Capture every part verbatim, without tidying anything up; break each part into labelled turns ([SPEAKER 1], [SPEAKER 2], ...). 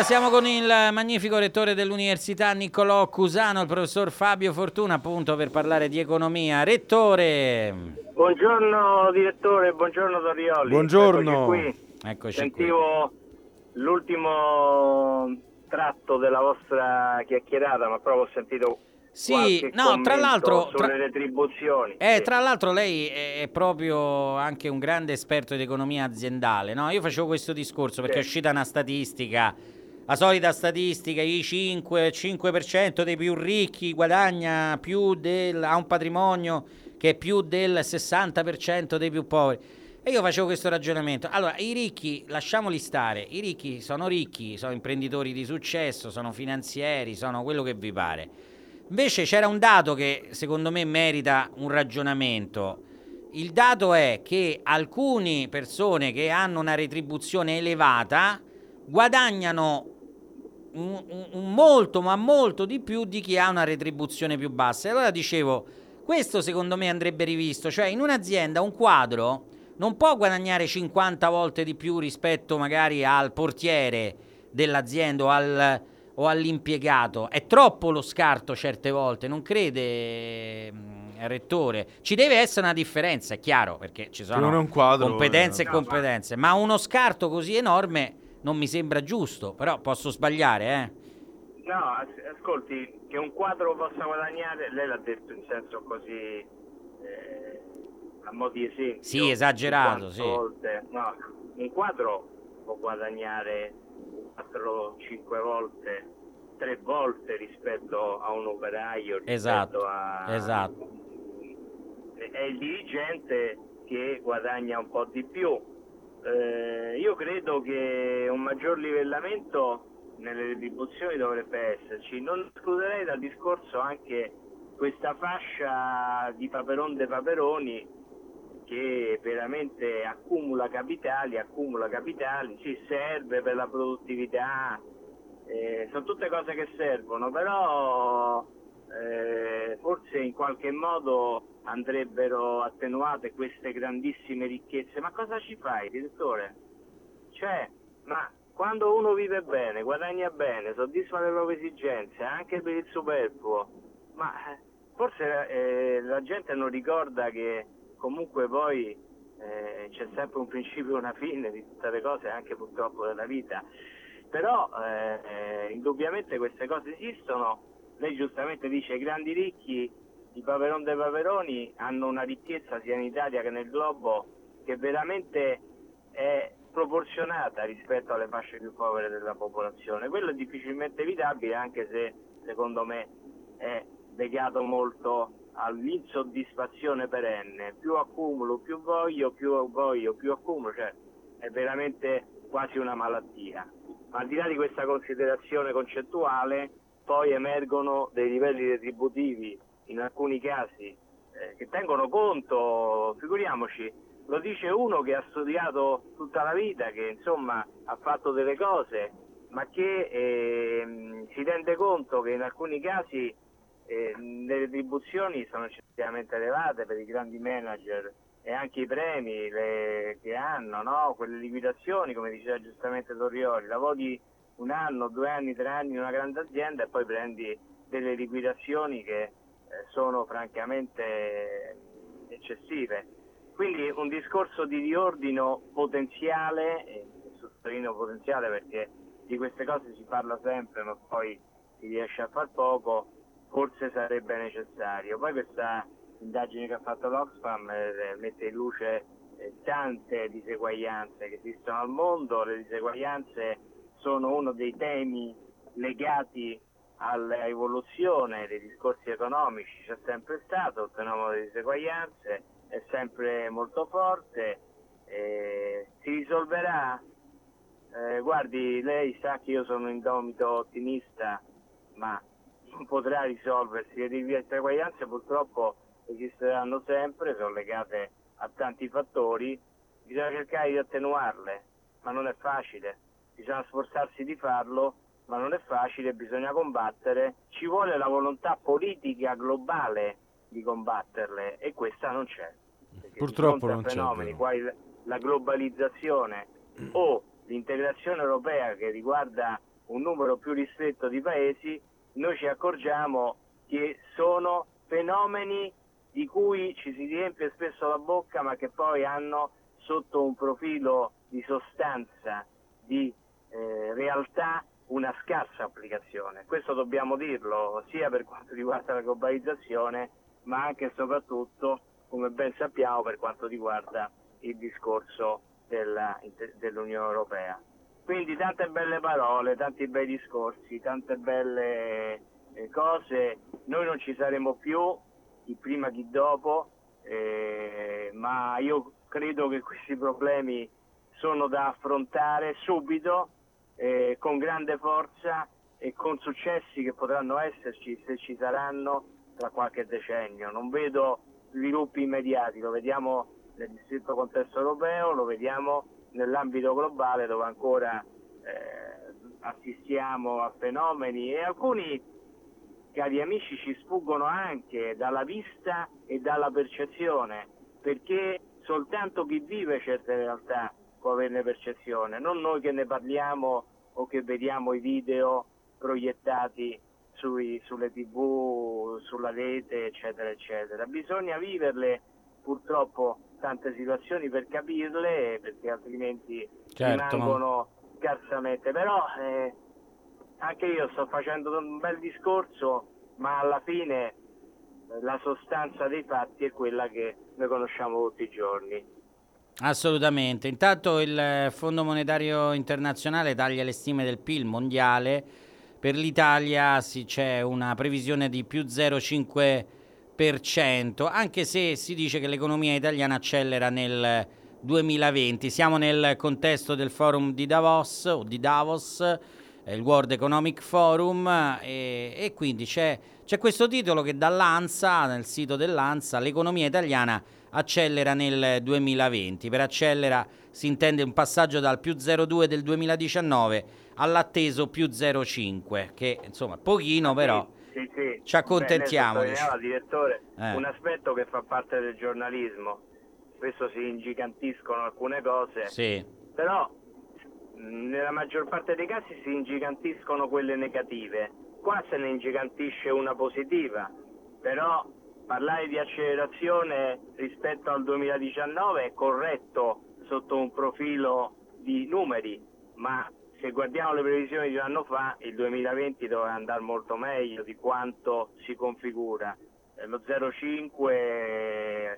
[SPEAKER 1] Allora siamo con il magnifico rettore dell'Università Niccolò Cusano, il professor Fabio Fortuna, appunto per parlare di economia. Rettore!
[SPEAKER 2] Buongiorno direttore, buongiorno Dorioli.
[SPEAKER 3] Buongiorno.
[SPEAKER 2] Eccoci qui.
[SPEAKER 1] Eccoci
[SPEAKER 2] Sentivo qui. L'ultimo tratto della vostra chiacchierata, ma proprio ho sentito
[SPEAKER 1] Sì, no, tra l'altro
[SPEAKER 2] sulle
[SPEAKER 1] tra...
[SPEAKER 2] retribuzioni.
[SPEAKER 1] Eh,
[SPEAKER 2] sì.
[SPEAKER 1] tra l'altro lei è proprio anche un grande esperto di economia aziendale, no? Io facevo questo discorso perché
[SPEAKER 2] Sì.
[SPEAKER 1] è uscita una statistica, la solita statistica, i cinque, cinque per cento dei più ricchi guadagna più del, ha un patrimonio che è più del sessanta per cento dei più poveri. E io facevo questo ragionamento. Allora, i ricchi, lasciamoli stare, i ricchi sono ricchi, sono imprenditori di successo, sono finanzieri, sono quello che vi pare. Invece c'era un dato che secondo me merita un ragionamento. Il dato è che alcune persone che hanno una retribuzione elevata guadagnano un, un, un molto, ma molto di più di chi ha una retribuzione più bassa. E allora dicevo, questo secondo me andrebbe rivisto. Cioè, in un'azienda un quadro non può guadagnare cinquanta volte di più rispetto magari al portiere dell'azienda o al... o all'impiegato. È troppo lo scarto certe volte, non crede, mh, rettore? Ci deve essere una differenza, è chiaro, perché ci sono
[SPEAKER 3] un quadro,
[SPEAKER 1] competenze
[SPEAKER 3] eh.
[SPEAKER 1] e competenze, ma uno scarto così enorme non mi sembra giusto, però posso sbagliare, eh?
[SPEAKER 2] No, as- ascolti, che un quadro possa guadagnare, lei l'ha detto in senso così, eh, a mo' di esempio.
[SPEAKER 1] Sì, esagerato,
[SPEAKER 2] cinquanta
[SPEAKER 1] sì.
[SPEAKER 2] volte. No, un quadro può guadagnare quattro cinque volte, tre volte rispetto a un operaio, rispetto
[SPEAKER 1] Esatto,
[SPEAKER 2] a...
[SPEAKER 1] esatto.
[SPEAKER 2] È il dirigente che guadagna un po' di più. Eh, io credo che un maggior livellamento nelle retribuzioni dovrebbe esserci. Non escluderei dal discorso anche questa fascia di Paperon de Paperoni che veramente accumula capitali, accumula capitali, sì, serve per la produttività, eh, sono tutte cose che servono, però eh, forse in qualche modo andrebbero attenuate queste grandissime ricchezze. Ma cosa ci fai, direttore? Cioè, ma quando uno vive bene, guadagna bene, soddisfa le proprie esigenze, anche per il superfluo, ma forse eh, la gente non ricorda che comunque poi eh, c'è sempre un principio e una fine di tutte le cose, anche purtroppo della vita. Però eh, eh, indubbiamente queste cose esistono. Lei giustamente dice i grandi ricchi, i Paperon dei Paperoni, hanno una ricchezza sia in Italia che nel globo che veramente è proporzionata rispetto alle fasce più povere della popolazione. Quello è difficilmente evitabile, anche se secondo me è legato molto all'insoddisfazione perenne. Più accumulo, più voglio, più voglio, più accumulo, cioè è veramente quasi una malattia. Ma al di là di questa considerazione concettuale, poi emergono dei livelli retributivi in alcuni casi eh, che tengono conto, figuriamoci, lo dice uno che ha studiato tutta la vita, che insomma ha fatto delle cose, ma che eh, si rende conto che in alcuni casi eh, le retribuzioni sono eccessivamente elevate per i grandi manager e anche i premi le, che hanno, no? Quelle liquidazioni, come diceva giustamente Dorioli, lavori un anno, due anni, tre anni in una grande azienda e poi prendi delle liquidazioni che eh, sono francamente eccessive. Quindi un discorso di riordino potenziale, e sottolineo potenziale perché di queste cose si parla sempre ma poi si riesce a far poco, forse sarebbe necessario. Poi questa indagine che ha fatto l'Oxfam eh, mette in luce eh, tante diseguaglianze che esistono al mondo. Le diseguaglianze sono uno dei temi legati all'evoluzione dei discorsi economici, c'è sempre stato il fenomeno delle diseguaglianze, è sempre molto forte, eh, si risolverà? Eh, guardi, lei sa che io sono un indomito ottimista, ma non potrà risolversi. Le diseguaglianze purtroppo esisteranno sempre, sono legate a tanti fattori, bisogna cercare di attenuarle, ma non è facile, bisogna sforzarsi di farlo, ma non è facile, bisogna combattere, ci vuole la volontà politica globale di combatterle e questa non c'è. Perché
[SPEAKER 3] Purtroppo
[SPEAKER 2] di
[SPEAKER 3] non
[SPEAKER 2] fronte a fenomeni
[SPEAKER 3] c'è,
[SPEAKER 2] quali la globalizzazione o l'integrazione europea che riguarda un numero più ristretto di paesi, noi ci accorgiamo che sono fenomeni di cui ci si riempie spesso la bocca, ma che poi hanno sotto un profilo di sostanza, di eh, realtà, una scarsa applicazione. Questo dobbiamo dirlo, sia per quanto riguarda la globalizzazione, ma anche e soprattutto, come ben sappiamo, per quanto riguarda il discorso della, dell'Unione Europea. Quindi tante belle parole, tanti bei discorsi, tante belle eh, cose. Noi non ci saremo più, chi prima chi dopo, eh, ma io credo che questi problemi sono da affrontare subito, eh, con grande forza e con successi che potranno esserci se ci saranno tra qualche decennio. Non vedo sviluppi immediati, lo vediamo nel stretto contesto europeo, lo vediamo nell'ambito globale, dove ancora eh, assistiamo a fenomeni, e alcuni, cari amici, ci sfuggono anche dalla vista e dalla percezione, perché soltanto chi vive certe realtà può averne percezione, non noi che ne parliamo o che vediamo i video proiettati sui, sulle tv, sulla rete, eccetera, eccetera. Bisogna viverle, purtroppo, tante situazioni per capirle, perché altrimenti
[SPEAKER 1] Certo.
[SPEAKER 2] rimangono scarsamente. Però eh, anche io sto facendo un bel discorso, ma alla fine eh, la sostanza dei fatti è quella che noi conosciamo tutti i giorni.
[SPEAKER 1] Assolutamente. Intanto il Fondo Monetario Internazionale taglia le stime del P I L mondiale. Per l'Italia sì, c'è una previsione di più zero virgola cinque per cento, anche se si dice che l'economia italiana accelera nel duemilaventi. Siamo nel contesto del forum di Davos, o di Davos, eh, il World Economic Forum, e, e quindi c'è, c'è questo titolo che dall'ANSA, nel sito dell'ANSA, l'economia italiana accelera nel duemilaventi. Per accelera si intende un passaggio dal più zero virgola due del duemiladiciannove all'atteso più zero virgola cinque, che insomma pochino, però
[SPEAKER 2] sì, sì.
[SPEAKER 1] ci accontentiamo.
[SPEAKER 2] Beh, lei sottolineava, direttore,
[SPEAKER 1] eh.
[SPEAKER 2] un aspetto che fa parte del giornalismo. Spesso si ingigantiscono alcune cose,
[SPEAKER 1] Sì.
[SPEAKER 2] però nella maggior parte dei casi si ingigantiscono quelle negative. Qua se ne ingigantisce una positiva, però parlare di accelerazione rispetto al duemiladiciannove è corretto sotto un profilo di numeri, ma se guardiamo le previsioni di un anno fa, il duemilaventi dovrà andare molto meglio di quanto si configura. Eh, lo zero virgola cinque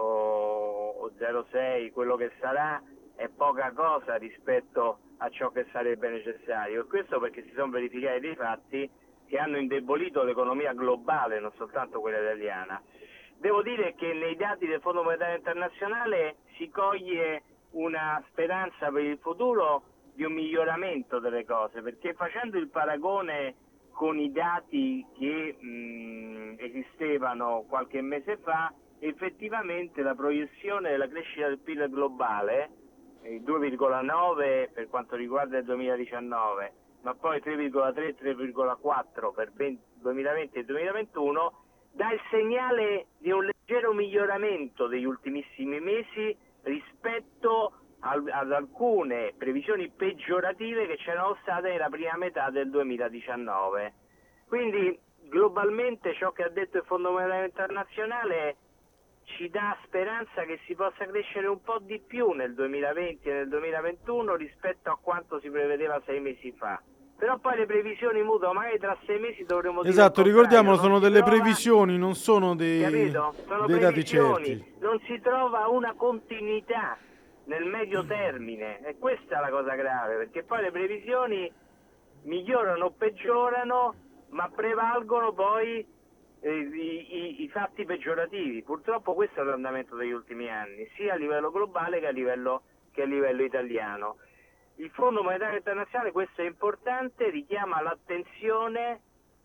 [SPEAKER 2] o, o zero virgola sei, quello che sarà, è poca cosa rispetto a ciò che sarebbe necessario. E questo perché si sono verificati dei fatti che hanno indebolito l'economia globale, non soltanto quella italiana. Devo dire che nei dati del Fondo Monetario Internazionale si coglie una speranza per il futuro di un miglioramento delle cose, perché facendo il paragone con i dati che mh, esistevano qualche mese fa, effettivamente la proiezione della crescita del P I L globale, il due virgola nove per quanto riguarda il duemiladiciannove, ma poi tre virgola tre tre virgola quattro per duemilaventi e duemilaventuno, dà il segnale di un leggero miglioramento degli ultimissimi mesi rispetto al, ad alcune previsioni peggiorative che c'erano state nella prima metà del duemiladiciannove. Quindi globalmente ciò che ha detto il Fondo Monetario Internazionale ci dà speranza che si possa crescere un po' di più nel duemilaventi e nel duemilaventuno rispetto a quanto si prevedeva sei mesi fa. Però poi le previsioni mutano, magari tra sei mesi dovremo dire
[SPEAKER 3] esatto, ricordiamolo, sono delle
[SPEAKER 2] trova,
[SPEAKER 3] previsioni, non sono dei,
[SPEAKER 2] sono
[SPEAKER 3] dei dati certi.
[SPEAKER 2] Non si trova una continuità nel medio termine, e questa è la cosa grave, perché poi le previsioni migliorano o peggiorano, ma prevalgono poi eh, i, i, i fatti peggiorativi. Purtroppo questo è l'andamento degli ultimi anni, sia a livello globale che a livello, che a livello italiano. Il Fondo Monetario Internazionale, questo è importante, richiama l'attenzione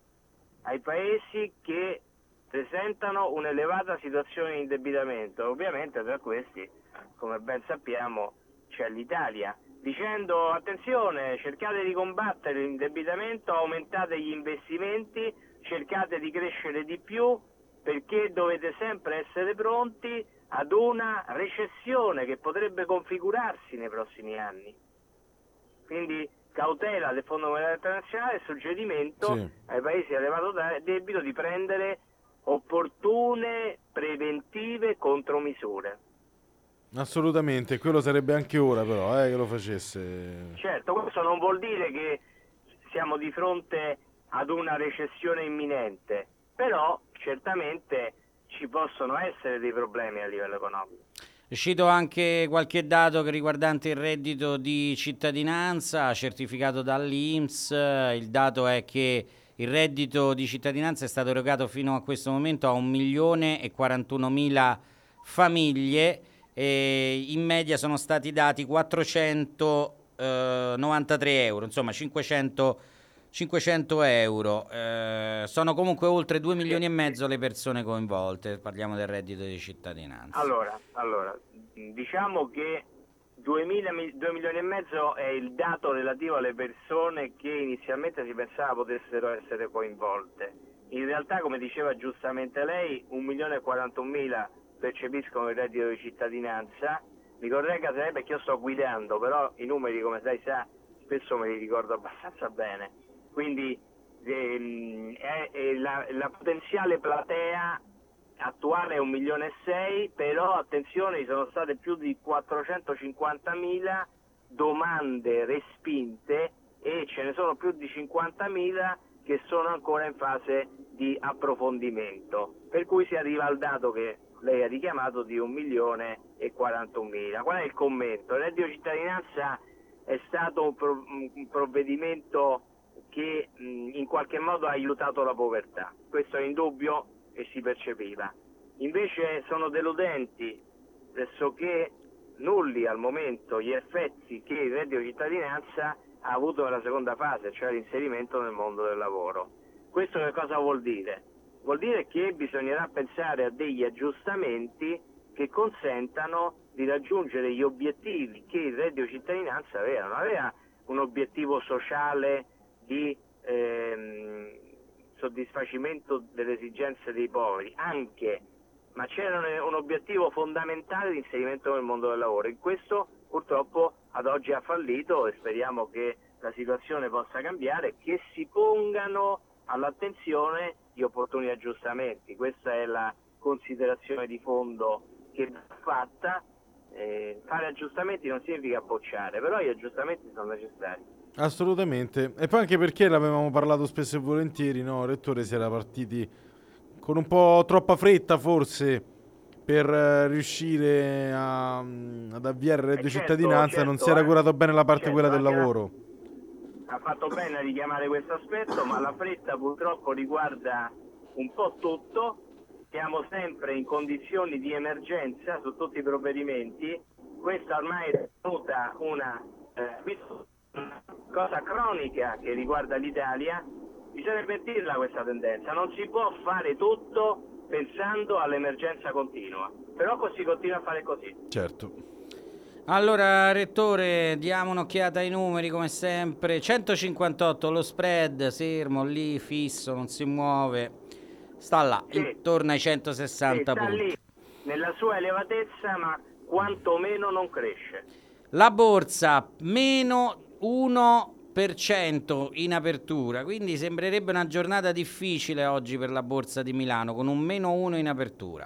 [SPEAKER 2] ai paesi che presentano un'elevata situazione di indebitamento. Ovviamente tra questi, come ben sappiamo, c'è l'Italia, dicendo attenzione, cercate di combattere l'indebitamento, aumentate gli investimenti, cercate di crescere di più, perché dovete sempre essere pronti ad una recessione che potrebbe configurarsi nei prossimi anni. Quindi cautela del Fondo Monetario Internazionale e suggerimento sì. ai paesi a elevato debito di prendere opportune preventive contromisure.
[SPEAKER 3] Assolutamente, quello sarebbe anche ora però eh, che lo facesse.
[SPEAKER 2] Certo, questo non vuol dire che siamo di fronte ad una recessione imminente, però certamente ci possono essere dei problemi a livello economico.
[SPEAKER 1] È uscito anche qualche dato che riguardante il reddito di cittadinanza certificato dall'I N P S. Il dato è che il reddito di cittadinanza è stato erogato fino a questo momento a un milione e quarantunomila famiglie e in media sono stati dati quattrocentonovantatré euro, insomma cinquecento, cinquecento euro. Eh, sono comunque oltre due milioni e mezzo le persone coinvolte, parliamo del reddito di cittadinanza.
[SPEAKER 2] Allora, allora diciamo che due milioni e mezzo è il dato relativo alle persone che inizialmente si pensava potessero essere coinvolte. In realtà, come diceva giustamente lei, un milione e quarantunomila percepiscono il reddito di cittadinanza. Mi corregga se perché io sto guidando, però i numeri, come lei sa, spesso me li ricordo abbastanza bene. Quindi ehm, è, è la, la potenziale platea attuale è un milione e sei, però attenzione, ci sono state più di quattrocentocinquantamila domande respinte e ce ne sono più di cinquantamila che sono ancora in fase di approfondimento, per cui si arriva al dato che lei ha richiamato di un milione e quarantunomila. Qual è il commento? Il reddito di cittadinanza è stato un, pro, un provvedimento che mh, in qualche modo ha aiutato la povertà, questo è indubbio e si percepiva. Invece sono deludenti, pressoché nulli al momento, gli effetti che il reddito di cittadinanza ha avuto nella seconda fase, cioè l'inserimento nel mondo del lavoro. Questo che cosa vuol dire? Vuol dire che bisognerà pensare a degli aggiustamenti che consentano di raggiungere gli obiettivi che il reddito di cittadinanza aveva. Non aveva un obiettivo sociale di ehm, soddisfacimento delle esigenze dei poveri, anche, ma c'era un obiettivo fondamentale di inserimento nel mondo del lavoro. In questo purtroppo ad oggi ha fallito e speriamo che la situazione possa cambiare, che si pongano all'attenzione gli opportuni aggiustamenti. Questa è la considerazione di fondo che va fatta. Eh, fare aggiustamenti non significa bocciare, però gli aggiustamenti sono necessari.
[SPEAKER 3] Assolutamente, e poi anche perché l'avevamo parlato spesso e volentieri, no? Rettore, si era partiti con un po' troppa fretta forse per uh, riuscire a, um, ad avviare il reddito di certo, cittadinanza, certo, non si era curato bene la parte certo, quella del lavoro.
[SPEAKER 2] La, ha fatto bene a richiamare questo aspetto, ma la fretta purtroppo riguarda un po' tutto. Siamo sempre in condizioni di emergenza su tutti i provvedimenti. Questa ormai è venuta una eh, cosa cronica che riguarda l'Italia. Bisognerebbe dirla questa tendenza, non si può fare tutto pensando all'emergenza continua, però si continua a fare così.
[SPEAKER 3] Certo.
[SPEAKER 1] Allora, Rettore, diamo un'occhiata ai numeri come sempre. centocinquantotto lo spread, fermo lì, fisso, non si muove, sta là, sì. Intorno ai centosessanta
[SPEAKER 2] sì, sta
[SPEAKER 1] punti.
[SPEAKER 2] Lì, nella sua elevatezza, ma quantomeno non cresce.
[SPEAKER 1] La borsa meno uno per cento in apertura, quindi sembrerebbe una giornata difficile oggi per la borsa di Milano, con un meno uno in apertura.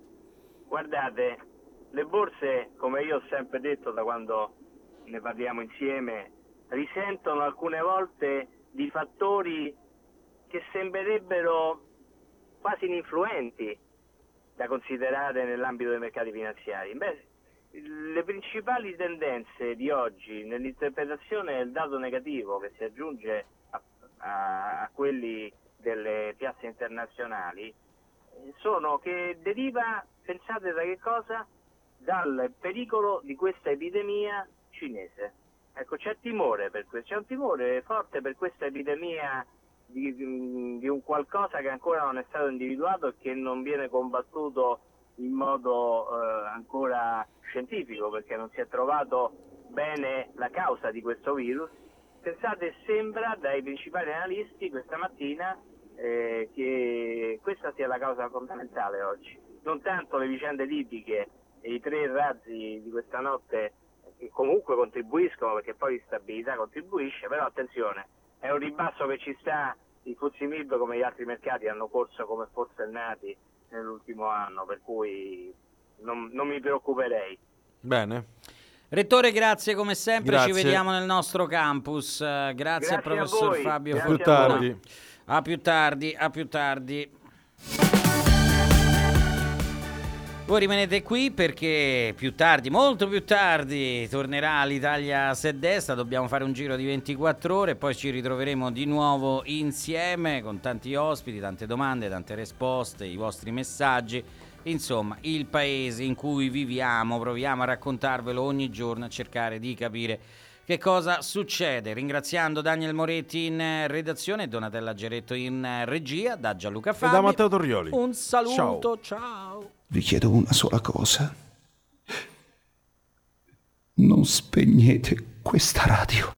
[SPEAKER 2] Guardate, le borse, come io ho sempre detto da quando ne parliamo insieme, risentono alcune volte di fattori che sembrerebbero quasi ininfluenti da considerare nell'ambito dei mercati finanziari. Beh, le principali tendenze di oggi nell'interpretazione del dato negativo che si aggiunge a, a, a quelli delle piazze internazionali sono che deriva, pensate da che cosa? Dal pericolo di questa epidemia cinese. Ecco, c'è timore per questo, c'è un timore forte per questa epidemia di, di un qualcosa che ancora non è stato individuato e che non viene combattuto in modo eh, ancora scientifico, perché non si è trovato bene la causa di questo virus. Pensate, sembra dai principali analisti questa mattina eh, che questa sia la causa fondamentale oggi, non tanto le vicende libiche e i tre razzi di questa notte comunque contribuiscono, perché poi l'instabilità contribuisce, però attenzione, è un ribasso che ci sta. I F T S E M I B come gli altri mercati hanno corso come forsennati nell'ultimo anno, per cui non, non mi preoccuperei.
[SPEAKER 3] Bene.
[SPEAKER 1] Rettore, grazie come sempre,
[SPEAKER 3] Grazie.
[SPEAKER 1] ci vediamo nel nostro campus. Grazie, grazie al professor
[SPEAKER 2] a
[SPEAKER 1] Fabio
[SPEAKER 2] Grazie
[SPEAKER 3] a più
[SPEAKER 1] Fortuna.
[SPEAKER 3] tardi.
[SPEAKER 1] A più tardi, a più tardi. Voi rimanete qui perché più tardi, molto più tardi, tornerà l'Italia se destra. Dobbiamo fare un giro di ventiquattro ore e poi ci ritroveremo di nuovo insieme con tanti ospiti, tante domande, tante risposte, i vostri messaggi. Insomma, il paese in cui viviamo, proviamo a raccontarvelo ogni giorno, a cercare di capire che cosa succede. Ringraziando Daniel Moretti in redazione e Donatella Geretto in regia, da Gianluca Fabi.
[SPEAKER 3] E da Matteo Torrioli.
[SPEAKER 1] Un saluto, ciao.
[SPEAKER 3] ciao.
[SPEAKER 4] Vi chiedo una sola cosa. Non spegnete questa radio.